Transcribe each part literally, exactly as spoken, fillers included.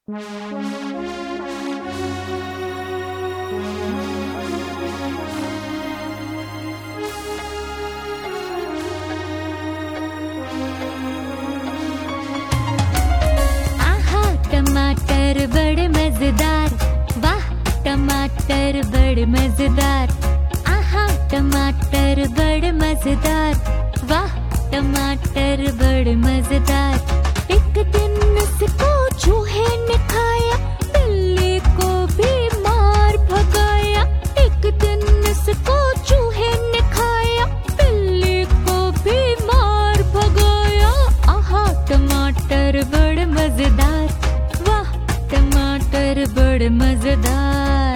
आहा टमाटर बड़े मजेदार, वाह टमाटर बड़े मजेदार। आहा टमाटर बड़े मजेदार, वाह टमाटर बड़े मजेदार। एक दिन इसको चूहे ने खाया, बिल्ली को भी मार भगाया। एक दिन इसको चूहे ने खाया, बिल्ली को भी मार भगाया। आहा टमाटर बड़े मजेदार, वाह टमाटर बड़े मजेदार।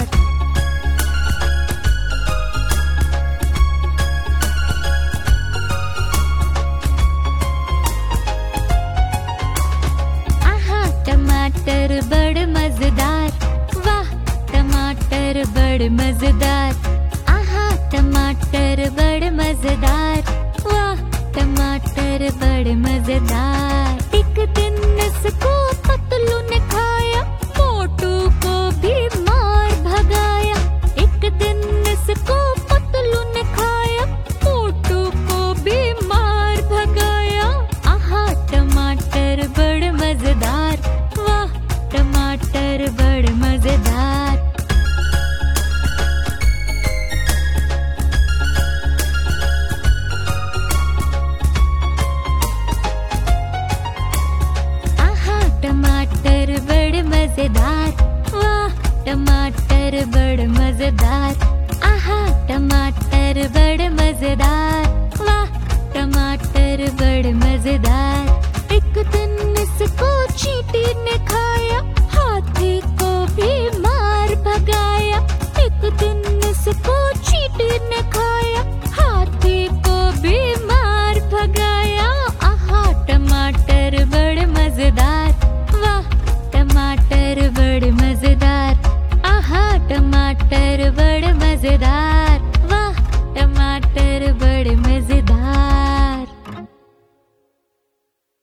टमाटर बड़े मजेदार, वाह टमाटर बड़े मजेदार। आहा टमाटर बड़े मजेदार, वाह टमाटर बड़े मजेदार। एक दिन इसको